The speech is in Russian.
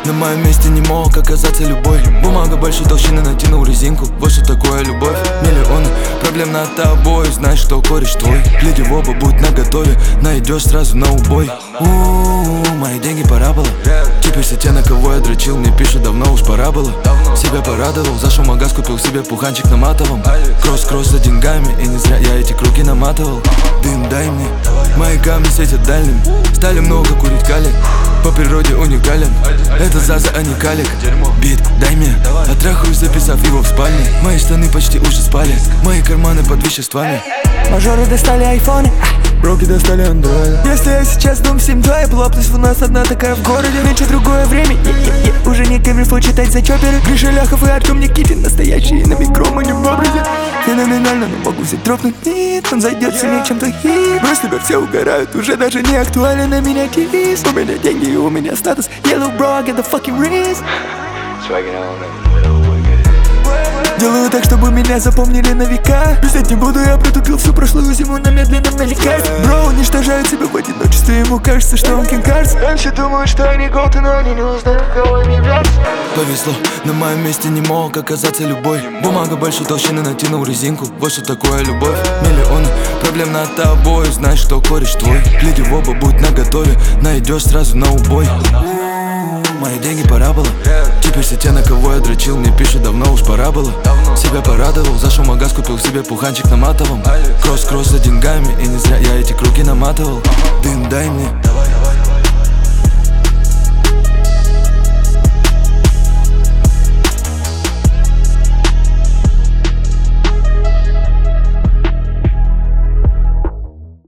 На моем месте не мог оказаться любой. Бумага большой толщины, натянул резинку. Вот что такое любовь. Миллионы проблем над тобой. Знаешь, что кореш твой. Гляди в оба, будь наготове. Найдешь сразу на убой. Мои деньги пора было. Теперь все те, на кого я дрочил, мне пишут, давно уж пора было. Себя порадовал, зашел в магаз, купил себе пуханчик на матовом. Кросс-кросс за деньгами, и не зря я эти круги наматывал. Дым дай мне, мои камни светят дальним. Стали много курить кали, по природе уникален. Это Заза, а не Калик. Бит дай мне, отрахаюсь, записав его в спальне. Мои штаны почти уже спали, мои карманы под веществами. Мажоры достали айфоны, Броки достали андроида. если я сейчас дом 7-2 и плотность у нас одна такая в городе. Нынче другое время, уже не камильфо читать за чоперы. Гриша Ляхов и Артем Никитин, настоящие на микро, мы не в образе. Феноменально, но могу взять дропнуть. Нет, он зайдет сильнее, чем твой хит. Но с тебя все угорают, уже даже не актуален на меня девиз. У меня деньги и у меня статус. Yellow bro, I get the fucking wrist. Делаю так, чтобы меня запомнили на века. Писать не буду, я протупил всю прошлую зиму на медленном налегать. Бро уничтожает себя в одиночестве, ему кажется, что он King Cards. Раньше думают, что они голды, но они не узнают, кого им являются. Повезло, на моем месте не мог оказаться любой. Бумага большой толщины, натянул резинку. Вот что такое любовь. Миллионы проблем над тобой. Знаешь, что кореш твой. Гляди в оба, будь наготове. Найдешь сразу на убой. Мои деньги пора было. Теперь все те, на кого я дрочил, мне пишут, давно уж пора было. Себя порадовал, зашел в магаз, купил себе пуханчик на матовом. Кросс-кросс за деньгами, и не зря я эти круги наматывал. Дым дай мне,